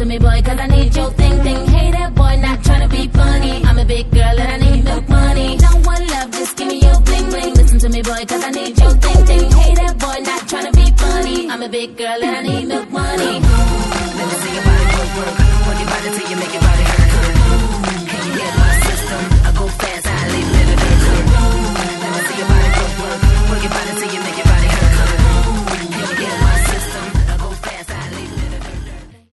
me, boy, cause I need your thing, thing. Hey, that boy, not tryna be funny. I'm a big girl and I need milk money. Don't want love, just give me your bling, bling. Listen to me, boy, cause I need your thing, thing. Hey, that boy, not tryna be funny. I'm a big girl and I need milk money.